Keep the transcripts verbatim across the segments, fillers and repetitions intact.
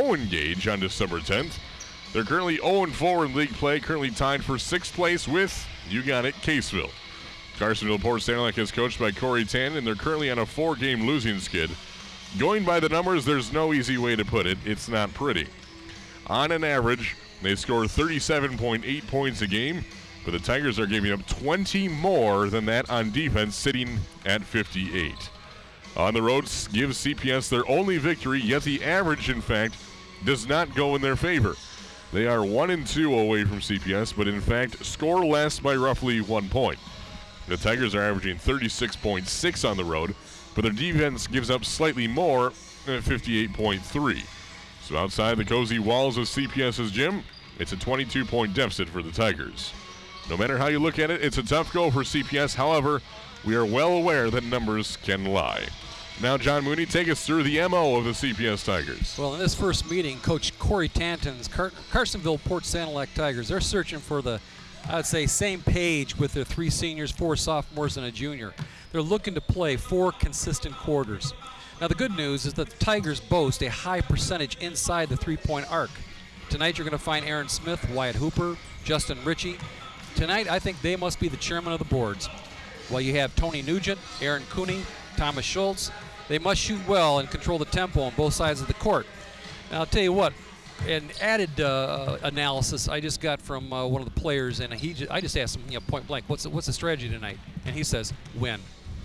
Owen Gage on December tenth. They're currently oh and four in league play, currently tied for sixth place with, you got it, Caseville. Carsonville Port Saint Luc is coached by Corey Tan, and they're currently on a four-game losing skid. Going by the numbers, there's no easy way to put it. It's not pretty. On an average, they score thirty-seven point eight points a game, but the Tigers are giving up twenty more than that on defense, sitting at fifty-eight. On the road gives C P S their only victory, yet the average, in fact, does not go in their favor. They are one and two away from C P S, but in fact score less by roughly one point. The Tigers are averaging thirty-six point six on the road, but their defense gives up slightly more at fifty-eight point three. So outside the cozy walls of CPS's gym, it's a twenty-two point deficit for the Tigers. No matter how you look at it, it's a tough go for C P S. However, we are well aware that numbers can lie. Now, John Mooney, take us through the M O of the C P S Tigers. Well, in this first meeting, Coach Corey Tanton's Car- Carsonville Port Saint Luc Tigers, they're searching for the, I would say, same page with their three seniors, four sophomores, and a junior. They're looking to play four consistent quarters. Now, the good news is that the Tigers boast a high percentage inside the three-point arc. Tonight, you're going to find Aaron Smith, Wyatt Hooper, Justin Ritchie. Tonight, I think they must be the chairman of the boards. While you have Tony Nugent, Aaron Cooney, Thomas Schultz, they must shoot well and control the tempo on both sides of the court. Now, I'll tell you what, an added uh, analysis I just got from uh, one of the players, and he just, I just asked him, you know, point blank, what's the, what's the strategy tonight? And he says, win.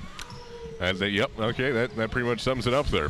And they, yep, okay, that, that pretty much sums it up there.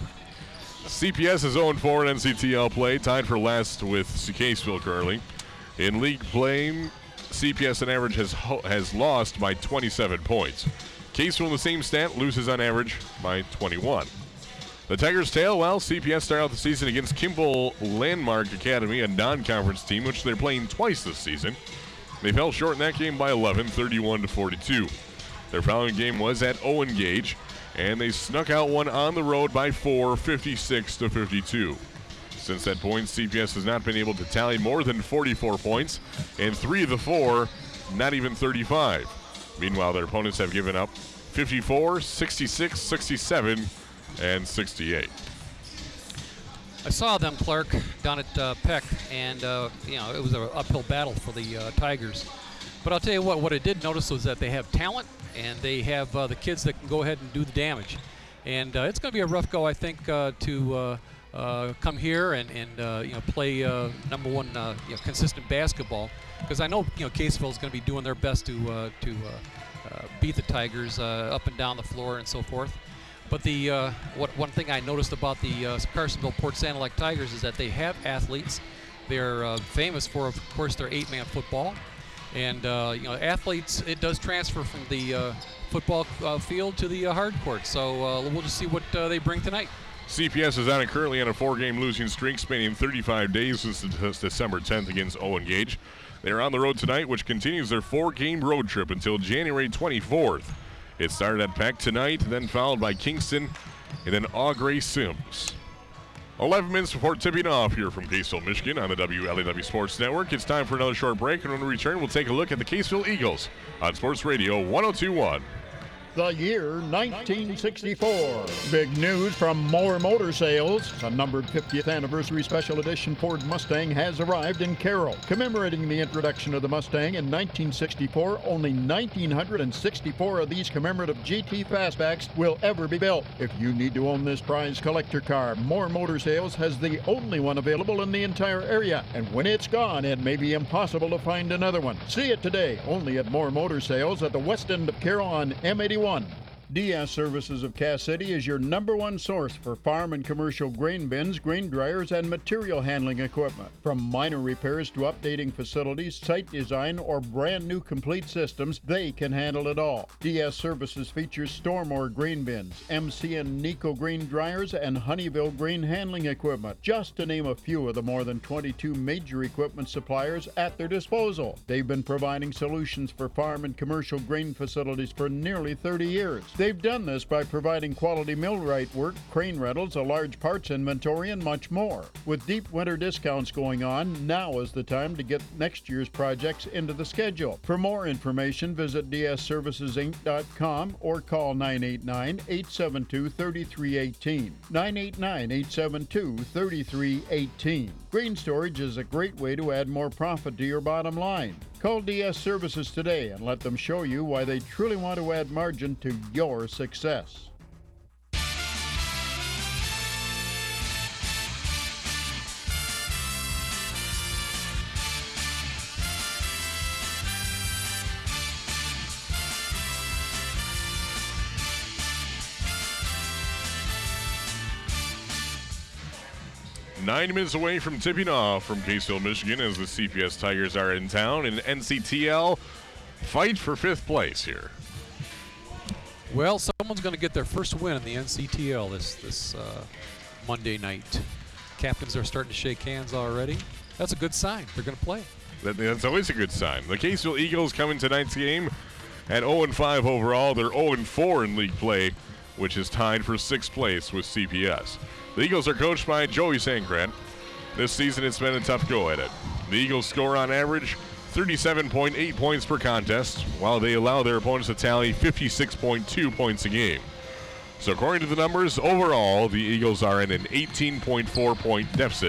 C P S is oh and four in N C T L play, tied for last with Caseville currently. In league play, C P S on average has ho- has lost by twenty-seven points. Caseville in the same stat, loses on average by twenty-one. The Tigers tail, well, C P S start out the season against Kimball Landmark Academy, a non-conference team, which they're playing twice this season. They fell short in that game by eleven, thirty-one to forty-two. Their following game was at Owen Gage, and they snuck out one on the road by four, fifty-six to fifty-two. Since that point, C P S has not been able to tally more than forty-four points, and three of the four, not even thirty-five. Meanwhile, their opponents have given up fifty-four, sixty-six, sixty-seven, and sixty-eight. I saw them, Clark, down at uh, Peck, and uh, you know, it was an uphill battle for the uh, Tigers. But I'll tell you what, what I did notice was that they have talent, and they have uh, the kids that can go ahead and do the damage. And uh, it's going to be a rough go, I think, uh, to uh, uh, come here and, and uh, you know, play uh, number one uh, you know, consistent basketball. Because I know, you know, Caseville is going to be doing their best to uh, to uh, uh, beat the Tigers uh, up and down the floor and so forth. But the uh, what one thing I noticed about the uh, Carsonville Port Saint Luc Tigers is that they have athletes. They're uh, famous for, of course, their eight-man football. And, uh, you know, athletes, it does transfer from the uh, football uh, field to the uh, hard court. So uh, we'll just see what uh, they bring tonight. C P S is on a currently on a four-game losing streak spanning thirty-five days since December tenth against Owen Gage. They're on the road tonight, which continues their four-game road trip until January twenty-fourth. It started at Peck tonight, then followed by Kingston, and then Augrey Sims. eleven minutes before tipping off here from Caseville, Michigan on the W L A W Sports Network. It's time for another short break, and when we return, we'll take a look at the Caseville Eagles on Sports Radio one oh two point one. The year nineteen sixty-four. Big news from Moore Motor Sales. A numbered fiftieth anniversary special edition Ford Mustang has arrived in Carroll. Commemorating the introduction of the Mustang in nineteen sixty-four, only one thousand nine hundred sixty-four of these commemorative G T Fastbacks will ever be built. If you need to own this prized collector car, Moore Motor Sales has the only one available in the entire area. And when it's gone, it may be impossible to find another one. See it today, only at Moore Motor Sales at the west end of Carroll on M eighty-one. D S Services of Cass City is your number one source for farm and commercial grain bins, grain dryers, and material handling equipment. From minor repairs to updating facilities, site design, or brand new complete systems, they can handle it all. D S Services features Stormore grain bins, M C and Nico grain dryers, and Honeyville grain handling equipment, just to name a few of the more than twenty-two major equipment suppliers at their disposal. They've been providing solutions for farm and commercial grain facilities for nearly thirty years. They've done this by providing quality millwright work, crane rentals, a large parts inventory, and much more. With deep winter discounts going on, now is the time to get next year's projects into the schedule. For more information, visit d s services inc dot com or call nine eight nine, eight seven two, three three one eight. nine eight nine, eight seven two, three three one eight. Grain storage is a great way to add more profit to your bottom line. Call D S Services today and let them show you why they truly want to add margin to your success. Nine minutes away from tipping off from Caseville, Michigan, as the C P S Tigers are in town, and N C T L fight for fifth place here. Well, someone's going to get their first win in the N C T L this this uh, Monday night. Captains are starting to shake hands already. That's a good sign. They're going to play. That, that's always a good sign. The Caseville Eagles come in tonight's game at oh and five overall. They're oh and four in league play, which is tied for sixth place with C P S. The Eagles are coached by Joey Sankrat. This season it's been a tough go at it. The Eagles score on average thirty-seven point eight points per contest, while they allow their opponents to tally fifty-six point two points a game. So according to the numbers, overall, the Eagles are in an eighteen point four point deficit.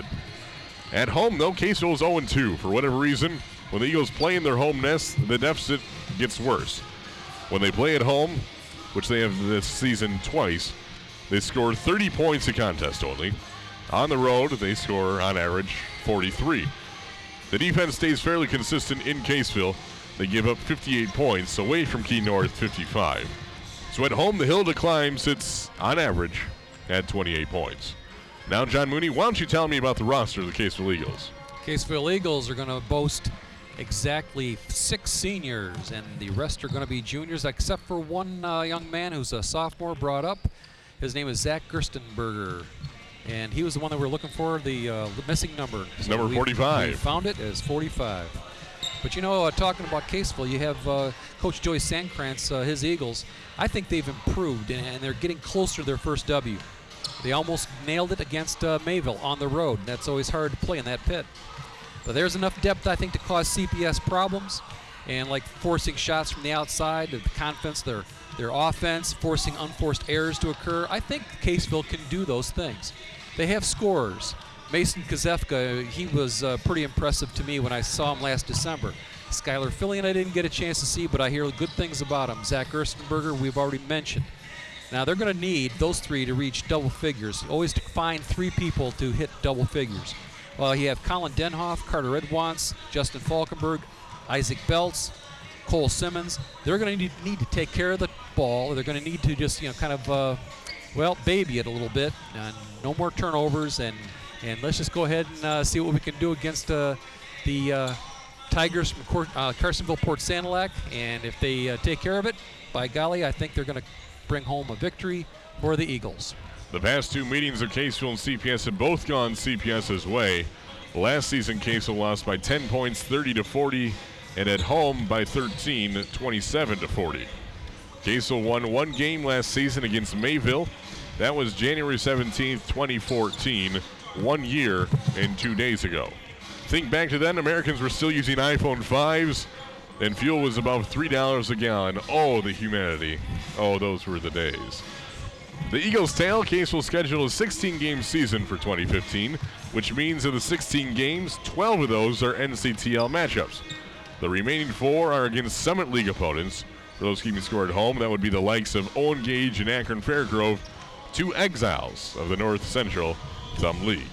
At home, though, Caseville is oh and two. For whatever reason, when the Eagles play in their home nest, the deficit gets worse. When they play at home, which they have this season twice, they score thirty points a contest only. On the road, they score, on average, forty-three. The defense stays fairly consistent in Caseville. They give up fifty-eight points, away from Key North, fifty-five. So at home, the hill to climb sits, on average, at twenty-eight points. Now, John Mooney, why don't you tell me about the roster of the Caseville Eagles? Caseville Eagles are going to boast exactly six seniors, and the rest are going to be juniors, except for one uh, young man who's a sophomore brought up. His name is Zach Gerstenberger, and he was the one that we're looking for, the uh, missing number. So number we, forty-five. We found it as forty-five. But you know, uh, talking about Caseville, you have uh, Coach Joey Sandkrantz, uh, his Eagles. I think they've improved, and, and they're getting closer to their first W. They almost nailed it against uh, Mayville on the road. That's always hard to play in that pit. But there's enough depth, I think, to cause C P S problems, and like forcing shots from the outside, the confidence, their their offense, forcing unforced errors to occur. I think Caseville can do those things. They have scorers. Mason Kazefka, he was uh, pretty impressive to me when I saw him last December. Skylar Fillion I didn't get a chance to see, but I hear good things about him. Zach Gerstenberger, we've already mentioned. Now, they're going to need those three to reach double figures. Always to find three people to hit double figures. Well, you have Colin Denhoff, Carter Edwans, Justin Falkenberg, Isaac Belts, Cole Simmons. They're going to need, need to take care of the ball. They're going to need to just, you know, kind of, uh, well, baby it a little bit. And no more turnovers, and, and let's just go ahead and uh, see what we can do against uh, the uh, Tigers from Cor- uh, Carsonville Port Sanilac. And if they uh, take care of it, by golly, I think they're going to bring home a victory for the Eagles. The past two meetings of Caseville and C P S have both gone CPS's way. Last season, Caseville lost by ten points, thirty to forty, and at home by thirteen, twenty-seven to forty. Caseville won one game last season against Mayville. That was January seventeenth, twenty fourteen, one year and two days ago. Think back to then, Americans were still using iPhone fives, and fuel was above three dollars a gallon. Oh, the humanity. Oh, those were the days. The Eagles tail. Caseville scheduled a sixteen-game season for twenty fifteen, which means of the sixteen games, twelve of those are N C T L matchups. The remaining four are against Summit League opponents. For those keeping score at home, that would be the likes of Owen Gage and Akron Fairgrove, two exiles of the North Central Thumb League.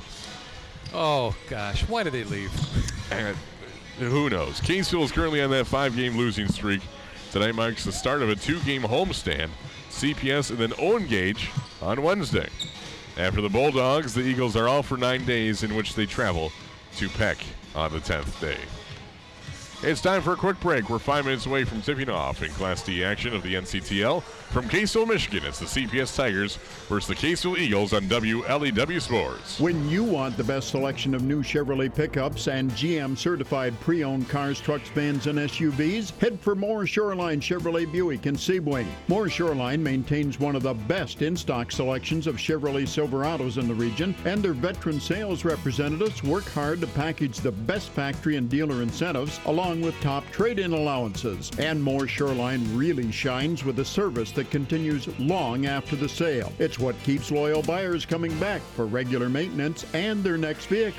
Oh, gosh. Why did they leave? And who knows? Caseville is currently on that five-game losing streak. Tonight marks the start of a two-game homestand. C P S and then Owen Gage on Wednesday. After the Bulldogs, the Eagles are off for nine days in which they travel to Peck on the tenth day. It's time for a quick break. We're five minutes away from tipping off in Class D action of the N C T L. From Caseville, Michigan, it's the C P S Tigers versus the Caseville Eagles on W L E W Sports. When you want the best selection of new Chevrolet pickups and G M certified pre-owned cars, trucks, vans, and S U Vs, head for Moore Shoreline Chevrolet Buick in Sebring. Moore Shoreline maintains one of the best in-stock selections of Chevrolet Silverados in the region, and their veteran sales representatives work hard to package the best factory and dealer incentives along with top trade-in allowances. And Moore Shoreline really shines with a service that continues long after the sale. It's what keeps loyal buyers coming back for regular maintenance and their next vehicle.